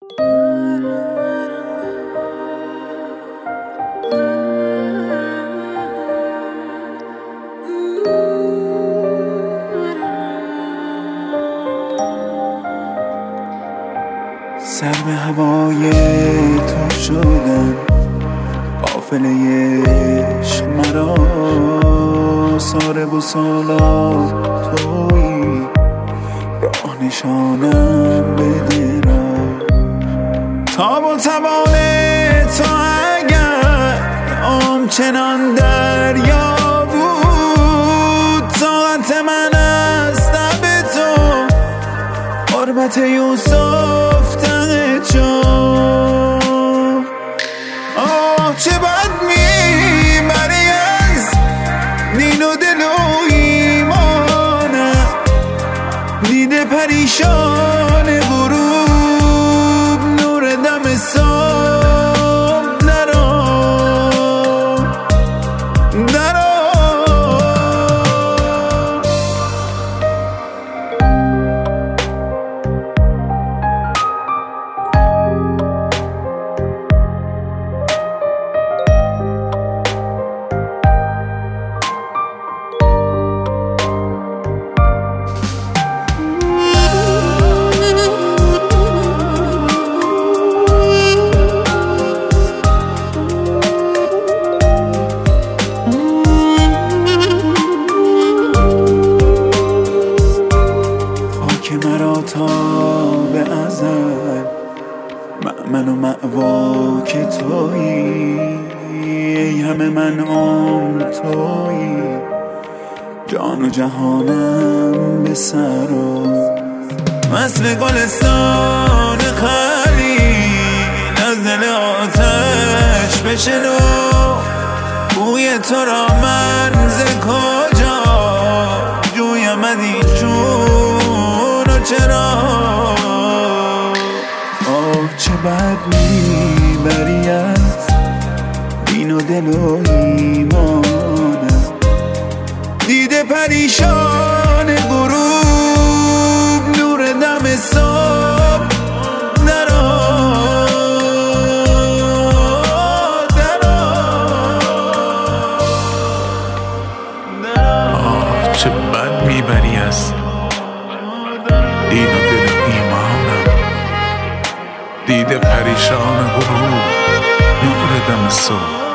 سر به هوای تو شدم، قافله عشق مرا سارب و سالار تویی، راه نشانم بده را تاب و توان تو اگر آمچنان دریا بود، طاقت من از لب تو قربت یوسف ته جان. آه چه بد میبری از دین و دل و ایمانم، دیده پریشان غروب نور دم صبح درآ درآ. مرا تا به ازل مأمن و مأواک تویی، ای همه من عمر تویی، جان و جهانم به سر و مثل گلستان خلیل از دل آتش بشنو، بوی تو را من ز کجا جویم از این چرا؟ آه چه بد میبری از دین و دل و ایمانم، دیده پریشان غروب نور دم صبح درآ درآ. آه چه بد میبری از دین و دل و ایمانم، دیده پریشان غروب نور دم صبح